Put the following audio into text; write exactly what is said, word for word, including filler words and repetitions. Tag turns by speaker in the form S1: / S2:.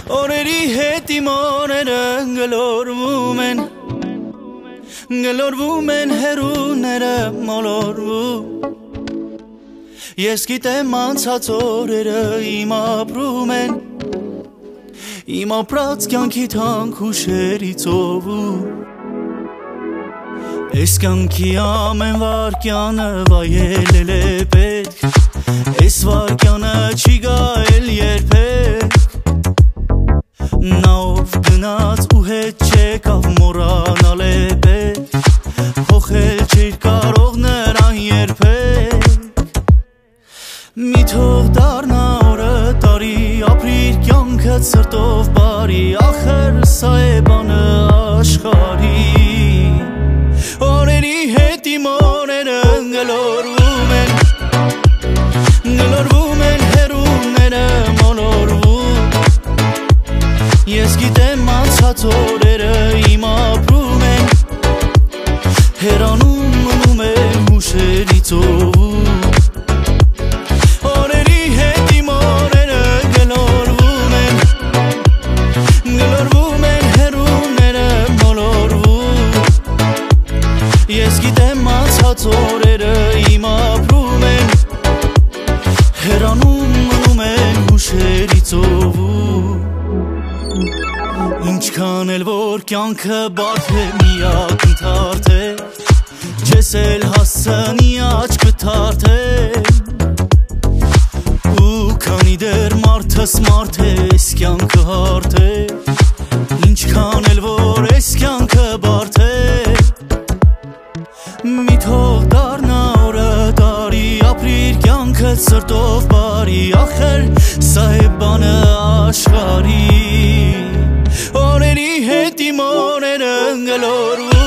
S1: Օրերի հետ իմ օրերը գլորվում են Գլորվում են հերուները մոլորվում Ես գիտեմ անցած օրերը իմ ապրում են Իմ ապրած կյանքի թանկ հուշերի ծովում Ես կյանքի ամեն վարկյանը վայելել է պետք Ես վարկյանը չի գայել երբեք Նա ով գնաց ու հետ չեկավ մոռանալ է պետք Փոխել չէր կարող նրան երբեք Մի թող դառնա օրը տարի ապրիր կյանքդ սրտով բարի Ախր սա է բանը աշխարհի Օրերի հետ իմ օրերը գլորվում են Գլորվում են հերուները մոլորվում Ես գիտեմ անցած օրերը իմ ապրում են Հեռանում մնում են հուշերի ծովում Օրերի հետ իմ օրերը գլորվում են Գլորվում են հերուները մոլորվում Ես գիտեմ անցած օրերը իմ ապրում են Հեռանում մնում են հուշերի ծովում Ինչքան էլ որ կյանքը բարդ է միակ ընդհարթ է Չես էլ հասցնի աչքը թարթել Ու քանի դեռ մարդս մարդ է ես կյանքը հարթ է Ինչքան էլ որ ես կյանքը բարդ է Մի թող դառնա օրը տարի ապրիր կյանքդ սրտով բարի Ախր սա է բանը աշխարհի Օրերի հետ իմ օրերը գլորվում